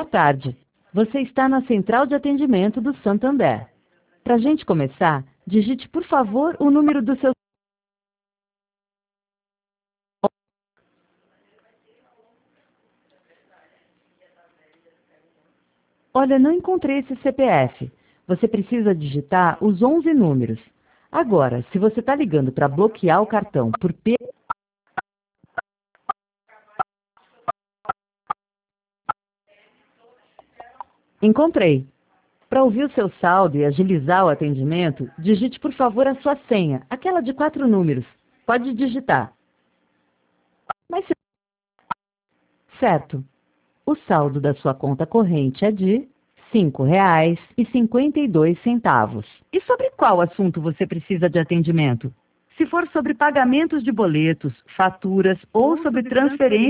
Boa tarde. Você está na central de atendimento do Santander. Para a gente começar, digite, por favor, o número do seu... Olha, não encontrei esse CPF. Você precisa digitar os 11 números. Agora, se você está ligando para bloquear o cartão por P... Encontrei. Para ouvir o seu saldo e agilizar o atendimento, digite, por favor, a sua senha, aquela de 4 números. Pode digitar. Mas se... Certo. O saldo da sua conta corrente é de R$ 5,52. E sobre qual assunto você precisa de atendimento? Se for sobre pagamentos de boletos, faturas ou sobre transferência